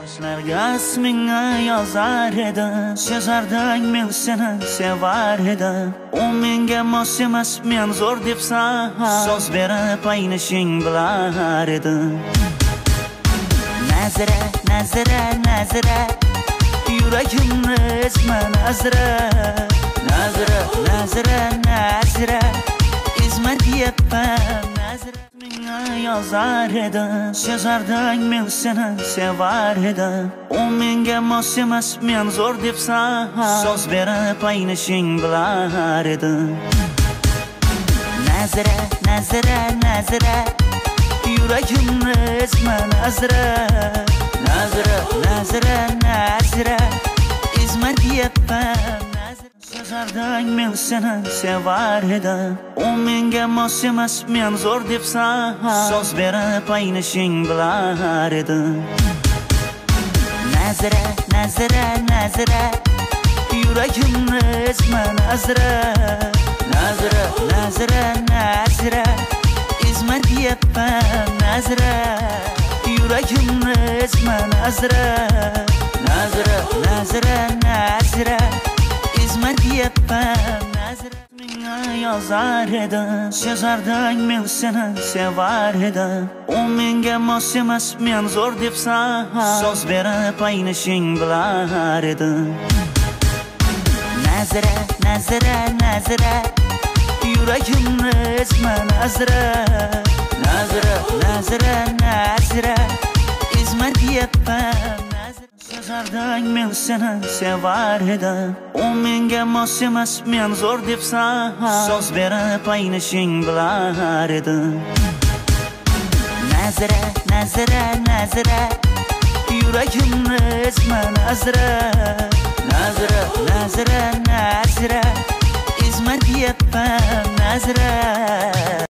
Yoshlarga ismingni yozar edim, sezardim men seni sevar edim. U menga mos emas, men zo'r debsan, so'z berib aynishing bilar edim. Nazira, Nazira, Nazira, yuragimni ezma Nazira. Nazira, Nazira, Nazira, ezma deyapman Nazira. Menga yozar edim, sezardim men seni sevar edim. U menga mos emas, men zo'r debsan, so'z berib aynishing bilar edim. Nazira, Nazira, Nazira, yuragimni ezma Nazira. Nazira, Nazira, Nazira, ezma deyapman Nazira. Sezardim men seni sevar edim, u menga mos emas, men zo'r debsan, so'z berib aynishing bilar edim. Nazira, Nazira, Nazira, yuragimni ezma Nazira. Nazira, Nazira, Nazira, ezma deyapman Nazira. Yuragimni ezma Nazira. Nazira, Nazira, Nazira, ezma deyapman Nazira. Menga yozar edim, sezardim men seni sevar edim. U menga mos emas, men zo'r debsan, so'z berib aynishing bilar edim. Nazira, Nazira, Nazira, yuragimni ezma Nazira. Nazira, Nazira, Nazira, ezma deyapman Nazira. Sezardim men seni sevar edim, u menga mos emas, men zo'r debsan, so'z berib aynishing bilar edim. Nazira, Nazira, Nazira, yuragimni ezma Nazira. Nazira, Nazira, Nazira, ezma deyapman Nazira.